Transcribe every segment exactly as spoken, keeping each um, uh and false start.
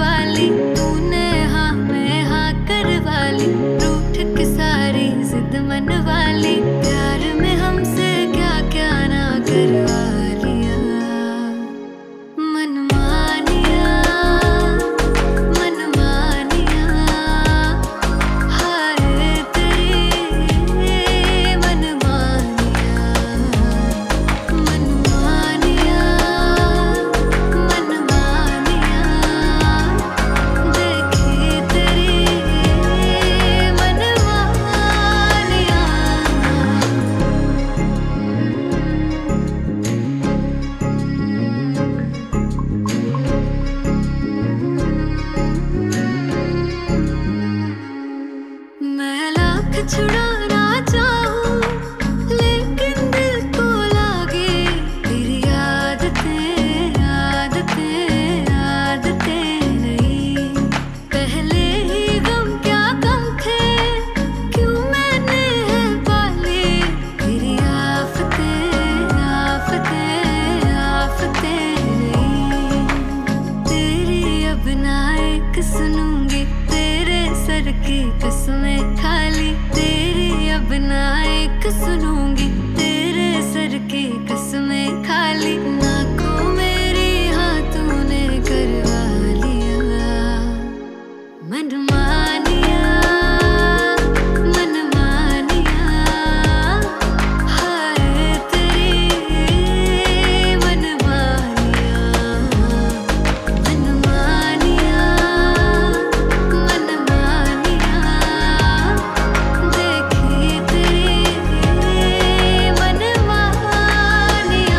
वाली, तूने हाँ मैं हाँ करवा ली, रूठ के सारी जिद मन वाली, प्यार में हमसे क्या क्या ना करवा लिया। मन मानिया मन मानिया हाय तेरी मन मानिया। मन मानिया मन मानिया देखी तेरी मन मानिया। मैं लाख छुड़ाना चाहूं लेकिन दिल को लागे तेरी आदतें आदतें आदतें नहीं। पहले ही गम क्या गम थे, क्यों मैंने है पाले तेरी आफतें आफतें आफतें नहीं। तेरी अब ना एक सुनूंगी, तेरे सर की कसमें खाली, तेरी अब ना एक सुनूंगी, तेरे सर की कसमें खाली। ना को मेरी हाँ तूने करवा लिया। मन मानिया मन मानिया हाय तेरी मन मानिया। मन मानिया मन मानिया देखी तेरी मन मानिया।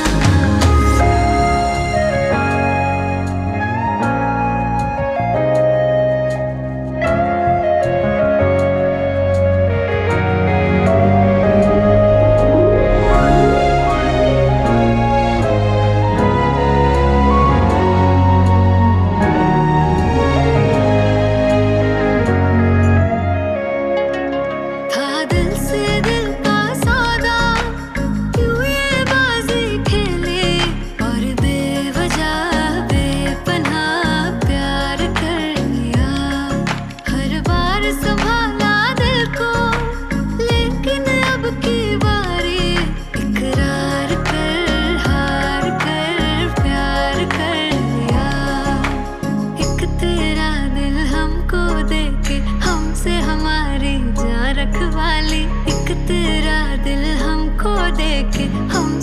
था दिल से दिल का सौदा, क्यों ये बाजी खेले और बेवजह बेपनाह प्यार कर लिया। हर बार संभाला दिल को लेकिन अब की बारी, इकरार कर हार कर प्यार कर लिया। एक तेरा दिल हमको देके हमसे हमारी जान रखवाली, एक तेरा दिल हमको देके हम